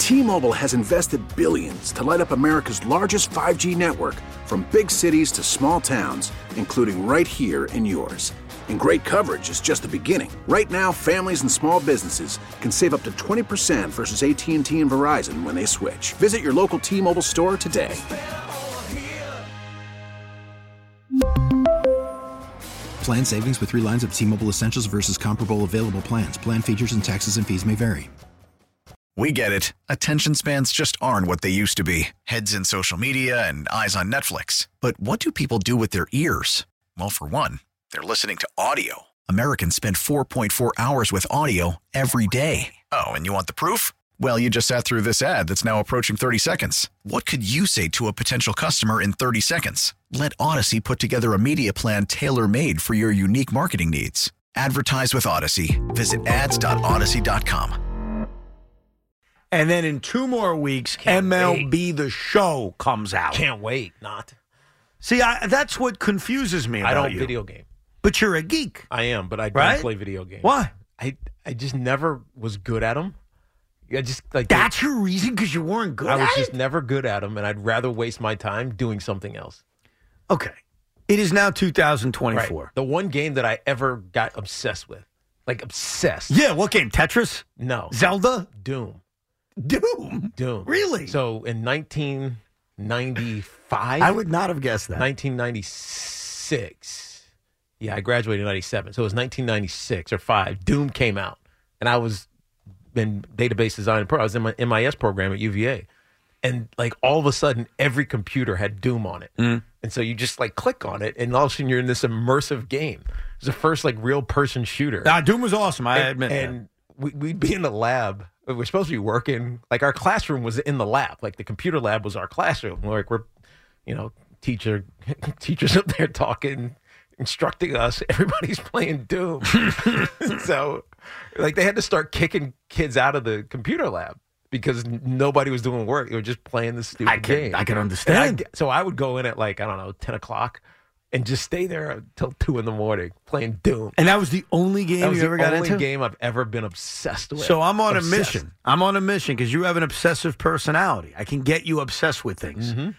T-Mobile has invested billions to light up America's largest 5G network, from big cities to small towns, including right here in yours. And great coverage is just the beginning. Right now, families and small businesses can save up to 20% versus AT&T and Verizon when they switch. Visit your local T-Mobile store today. Plan savings with 3 lines of T-Mobile Essentials versus comparable available plans. Plan features and taxes and fees may vary. We get it. Attention spans just aren't what they used to be. Heads in social media and eyes on Netflix. But what do people do with their ears? Well, for one, they're listening to audio. Americans spend 4.4 hours with audio every day. Oh, and you want the proof? Well, you just sat through this ad that's now approaching 30 seconds. What could you say to a potential customer in 30 seconds? Let Odyssey put together a media plan tailor-made for your unique marketing needs. Advertise with Odyssey. Visit ads.odyssey.com. And then in 2 more weeks, MLB The Show comes out. Can't wait. Not. See, that's what confuses me about I don't you. video game. But you're a geek. I am, but I don't play video games. Why? I just never was good at them. I just like that's your reason, because you weren't good at it? I was just never good at them, and I'd rather waste my time doing something else. Okay. It is now 2024. Right. The one game that I ever got obsessed with. Like, obsessed. Yeah, what game? Tetris? No. Zelda? Doom. Doom? Really? So, in 1995? I would not have guessed that. 1996. Yeah, I graduated in 97. So, it was 1996 or 5. Doom came out. And I was in database design. I was in my MIS program at UVA. And, like, all of a sudden, every computer had Doom on it. Mm. And so you just, like, click on it, and all of a sudden you're in this immersive game. It was the first, like, real-person shooter. Doom was awesome, I admit that. And we'd be in the lab. We're supposed to be working. Like, our classroom was in the lab. Like, the computer lab was our classroom. Like, we're, teachers up there talking, instructing us. Everybody's playing Doom. So, like, they had to start kicking kids out of the computer lab because nobody was doing work. They were just playing this stupid game. I can understand. So I would go in at, like, 10 o'clock and just stay there until 2 in the morning playing Doom. And that was the only game you ever got into? That was the only game I've ever been obsessed with. So I'm on a mission. I'm on a mission because you have an obsessive personality. I can get you obsessed with things. Mm-hmm.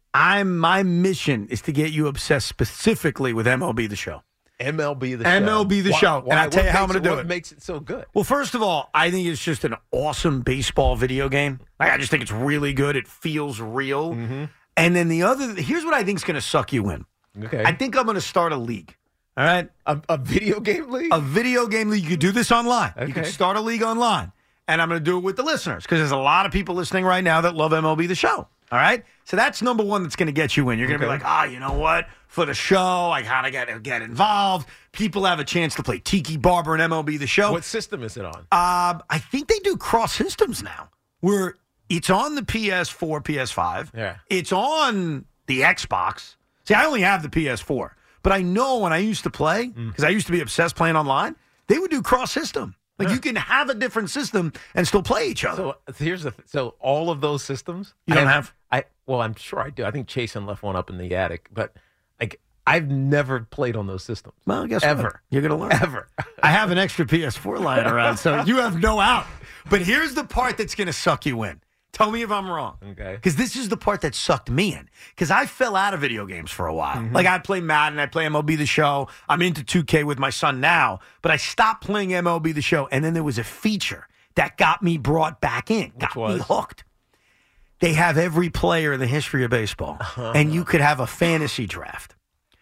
My mission is to get you obsessed specifically with MLB The Show. MLB The Show. MLB The Show. And I'll tell you how I'm going to do it. What makes it so good? Well, first of all, I think it's just an awesome baseball video game. I just think it's really good. It feels real. Mm-hmm. And then here's what I think is going to suck you in. Okay. I think I'm going to start a league. All right? A video game league? A video game league. You could do this online. Okay. You can start a league online. And I'm going to do it with the listeners because there's a lot of people listening right now that love MLB The Show. All right? So that's number one that's going to get you in. You're going to be like, you know what? For the show, I kind of got to get involved. People have a chance to play Tiki Barber and MLB The Show. What system is it on? I think they do cross systems now where it's on the PS4, PS5. Yeah. It's on the Xbox. See, I only have the PS4. But I know when I used to play, because I used to be obsessed playing online, they would do cross system. Like, you can have a different system and still play each other. So here's so all of those systems you don't have? Well, I'm sure I do. I think Chasen left one up in the attic, but like I've never played on those systems. Well, guess ever. What? You're going to learn. Ever. I have an extra PS4 lying around, so you have no out. But here's the part that's going to suck you in. Tell me if I'm wrong. Okay. Because this is the part that sucked me in. Because I fell out of video games for a while. Mm-hmm. Like, I play Madden, I play MLB The Show. I'm into 2K with my son now. But I stopped playing MLB The Show. And then there was a feature that got me brought back in. Got me hooked. They have every player in the history of baseball. And you could have a fantasy draft.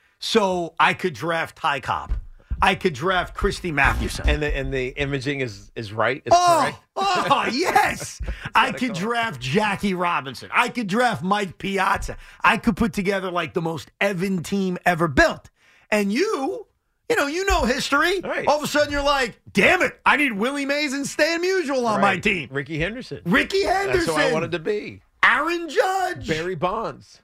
So I could draft Ty Cobb. I could draft Christy Mathewson. And the imaging is right? Is correct? Oh, yes. I could draft Jackie Robinson. I could draft Mike Piazza. I could put together like the most Evan team ever built. And you know history. Right. All of a sudden you're like, damn it, I need Willie Mays and Stan Musial on my team. Ricky Henderson. That's who I wanted to be. Aaron Judge. Barry Bonds.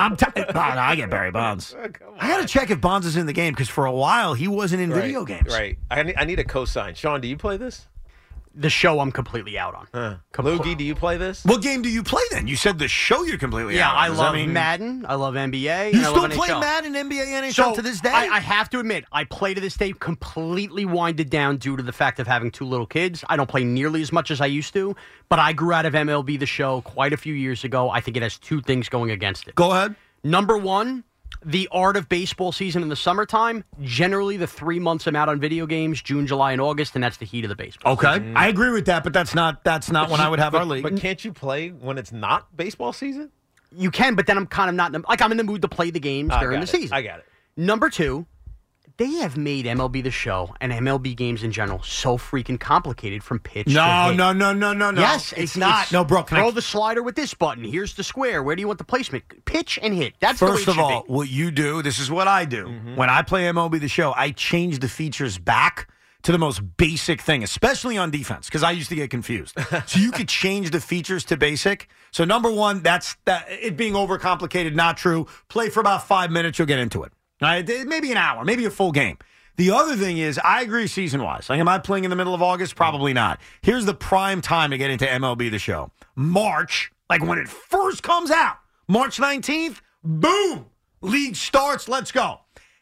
I get Barry Bonds. I got to check if Bonds is in the game because for a while he wasn't in video games. Right. I need a cosign. Sean, do you play this? The show I'm completely out on. Loogie, do you play this? What game do you play then? You said the show you're completely out on. I love Madden. I love NBA. You and still I love play NHL. Madden, NBA, NHL to this day? I have to admit, I play to this day completely winded down due to the fact of having 2 little kids. I don't play nearly as much as I used to, but I grew out of MLB The Show quite a few years ago. I think it has 2 things going against it. Go ahead. Number 1, the art of baseball season in the summertime. Generally, the 3 months I'm out on video games, June, July, and August, and that's the heat of the baseball. Okay. I agree with that, but that's not when I would have our league. But can't you play when it's not baseball season? You can, but then I'm kind of not I'm in the mood to play the games during the season. I got it. Number 2, they have made MLB The Show and MLB games in general so freaking complicated from pitch to hit. No. Yes, it's not. No, Brooke. Throw the slider with this button. Here's the square. Where do you want the placement? Pitch and hit. That's First the way of it all, should be. what you do, this is what I do. When I play MLB The Show, I change the features back to the most basic thing, especially on defense, because I used to get confused. So you could change the features to basic. So number 1, that's it being overcomplicated, not true. Play for about 5 minutes, you'll get into it. All right? Maybe an hour, maybe a full game. The other thing is, I agree season-wise. Like, am I playing in the middle of August? Probably not. Here's the prime time to get into MLB The Show. March, like when it first comes out. March 19th, boom! League starts, let's go.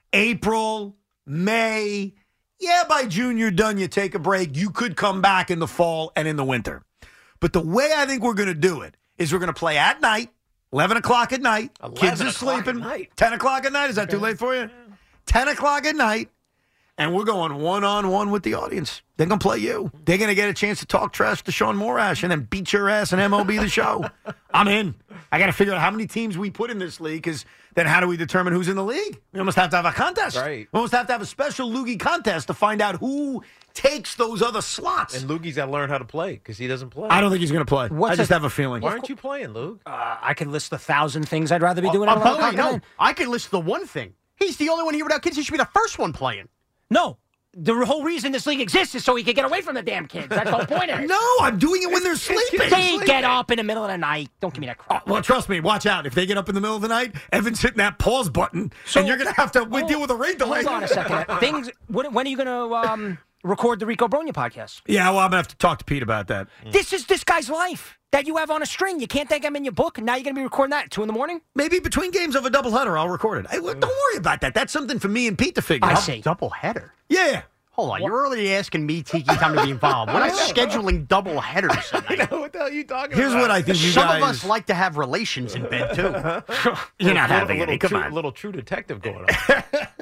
April, May. Yeah, by June, you're done. You take a break. You could come back in the fall and in the winter. But the way I think we're going to do it is we're going to play at night, 11 o'clock at night. Kids are sleeping. 10 o'clock at night. Is that too late for you? 10 o'clock at night. And we're going one-on-one with the audience. They're going to play you. They're going to get a chance to talk trash to Sean Morash and then beat your ass in MLB The Show. I'm in. I got to figure out how many teams we put in this league, because then how do we determine who's in the league? We almost have to have a contest. Right. We almost have to have a special Loogie contest to find out who takes those other slots. And Loogie's got to learn how to play because he doesn't play. I don't think he's going to play. I just have a feeling. Why aren't you playing, Luke? I could list 1,000 things I'd rather be doing. No, I could list the one thing. He's the only one here without kids. He should be the first one playing. No. The whole reason this league exists is so he can get away from the damn kids. That's the whole point of it. No, I'm doing it when they're sleeping. They get up in the middle of the night. Don't give me that crap. Well, trust me. Watch out. If they get up in the middle of the night, Evan's hitting that pause button, and you're going to have to deal with a rate delay. Hold on a second. When are you going to record the Rico Bronya podcast? Yeah, well, I'm going to have to talk to Pete about that. This is this guy's life that you have on a string. You can't think I'm in your book, and now you're going to be recording that at 2 a.m? Maybe between games of a doubleheader, I'll record it. Don't worry about that. That's something for me and Pete to figure out. I see. Double header. Yeah. Hold on, you're already asking me, Tiki, time to be involved. We're not scheduling double headers tonight. I know, what the hell are you talking about? Here's what I think you Some guys... of us like to have relations in bed, too. You're not having any. Come A on. little True Detective going on.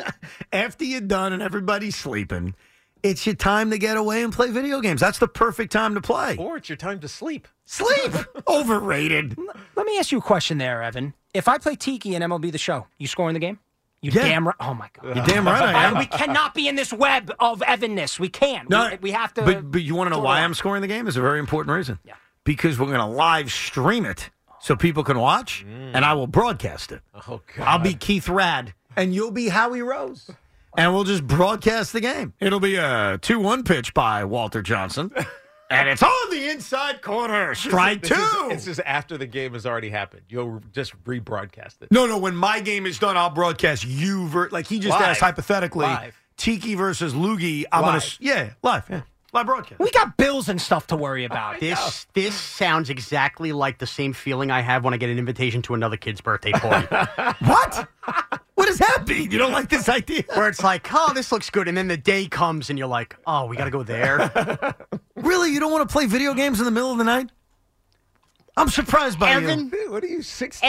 After you're done and everybody's sleeping, it's your time to get away and play video games. That's the perfect time to play. Or it's your time to sleep. Sleep! Overrated. Let me ask you a question there, Evan. If I play Tiki and MLB The Show, you scoring the game? You Yeah. damn right. Oh, my God. You're damn right I am. We cannot be in this web of Evanness. We can't. No, we have to. But you want to know why I'm scoring the game? There's a very important reason. Yeah. Because we're going to live stream it so people can watch, and I will broadcast it. Oh, God. I'll be Keith Rad, and you'll be Howie Rose. And we'll just broadcast the game. It'll be a 2-1 pitch by Walter Johnson. And it's on the inside corner. Strike 2. It's just after the game has already happened. You'll just rebroadcast it. No, when my game is done, I'll broadcast you. Like he just Live. asked hypothetically, Live. Tiki versus Loogie. I'm going to, live. Yeah. Live broadcast. We got bills and stuff to worry about. This sounds exactly like the same feeling I have when I get an invitation to another kid's birthday party. What? What does that mean? You don't like this idea? Where it's like, oh, this looks good. And then the day comes and you're like, oh, we got to go there. Really? You don't want to play video games in the middle of the night? I'm surprised by Evan, you. Dude, what are you, 16?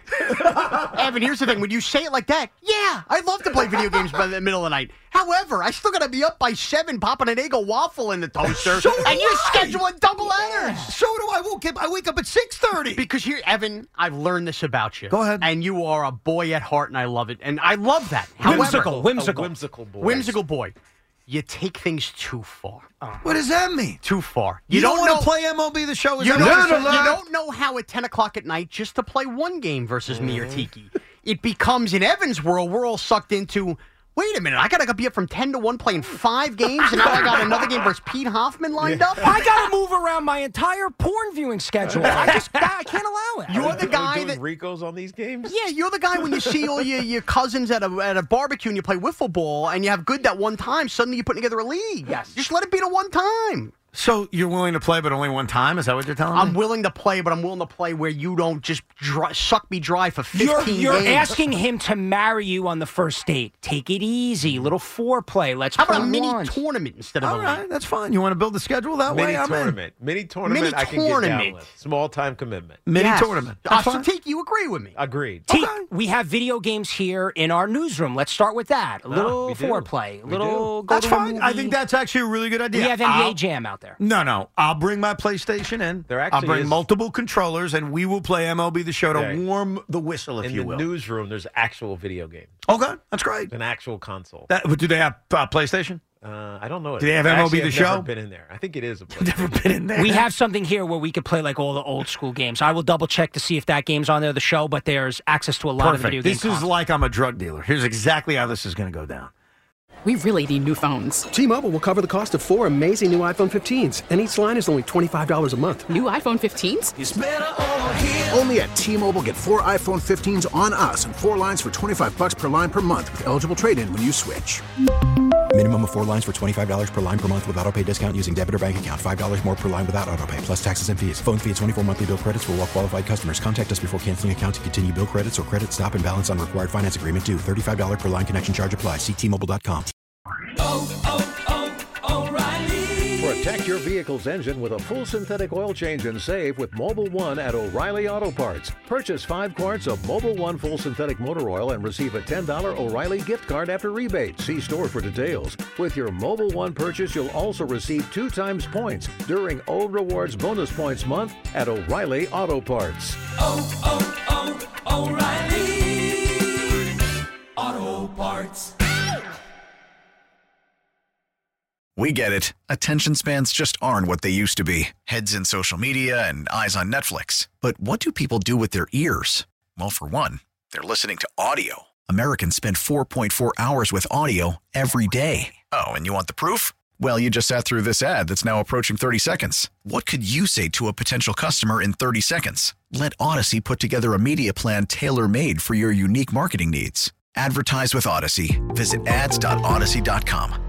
Evan, here's the thing. When you say it like that, yeah, I'd love to play video games by the middle of the night. However, I still got to be up by 7 popping an Eggo waffle in the toaster. So do and you're I. scheduling double headers. So do I. I wake up at 6:30. Because here, Evan, I've learned this about you. Go ahead. And you are a boy at heart, and I love it. And I love that. Whimsical. However, Whimsical boy. whimsical boy. You take things too far. What does that mean? Too far. You don't want know- to play MLB The Show? Is You that don't, what you're you saying? don't know how at 10 o'clock at night just to play one game versus me or Tiki. It becomes, in Evan's world, we're all sucked into, wait a minute, I got to be up from 10 to 1 playing 5 games, and now I got another game versus Pete Hoffman lined up? I got to move around my entire porn viewing schedule. I can't allow it. You're the guy doing that... Ricos on these games? Yeah, you're the guy when you see all your cousins at a barbecue and you play wiffle ball and you have good that one time, suddenly you're putting together a league. Yes. Just let it be the one time. So you're willing to play, but only one time? Is that what you're telling me? I'm willing to play, but I'm willing to play where you don't just suck me dry for 15 You're games. asking him to marry you on the first date. Take it easy. Little foreplay. Let's How play about a mini once. tournament instead of All a right, that's fine. You want to build the schedule that way? I'm in. Mini tournament. I can get down tournament. with. Small time commitment. Mini Yes. tournament. That's So fine. Tiki, you agree with me? Agreed. T, we have video games here in our newsroom. Let's start with that. A little we do. foreplay. A We little do. go That's to a fine. I movie. think that's actually a really good idea. We have NBA Jam out there. No. I'll bring my PlayStation in. There I'll actually bring is- multiple controllers, and we will play MLB The Show to Right. warm the whistle, if In you the will. newsroom, there's actual video games, Okay, that's great. an actual console. But do they have PlayStation? I don't know. Do they have Actually, MLB The I've Show? Never been in there. I think it is a place. Never been in there. We have something here where we could play like all the old school games. I will double check to see if that game's on there, the show, but there's access to a lot of video Perfect. games. This is like I'm a drug dealer. Here's exactly how this is going to go down. We really need new phones. T-Mobile will cover the cost of 4 amazing new iPhone 15s, and each line is only $25 a month. New iPhone 15s? Only at T-Mobile, get 4 iPhone 15s on us and 4 lines for $25 per line per month with eligible trade-in when you switch. Minimum of 4 lines for $25 per line per month with autopay discount using debit or bank account. $5 more per line without autopay, plus taxes and fees. Phone fee at 24 monthly bill credits for well qualified customers. Contact us before canceling account to continue bill credits or credit stop and balance on required finance agreement due. $35 per line connection charge applies. See T-Mobile.com. Protect your vehicle's engine with a full synthetic oil change and save with Mobile One at O'Reilly Auto Parts. Purchase 5 quarts of Mobile One full synthetic motor oil and receive a $10 O'Reilly gift card after rebate. See store for details. With your Mobile One purchase, you'll also receive 2 times points during O Rewards Bonus Points Month at O'Reilly Auto Parts. O'Reilly Auto Parts. We get it. Attention spans just aren't what they used to be. Heads in social media and eyes on Netflix. But what do people do with their ears? Well, for one, they're listening to audio. Americans spend 4.4 hours with audio every day. Oh, and you want the proof? Well, you just sat through this ad that's now approaching 30 seconds. What could you say to a potential customer in 30 seconds? Let Odyssey put together a media plan tailor-made for your unique marketing needs. Advertise with Odyssey. Visit ads.odyssey.com.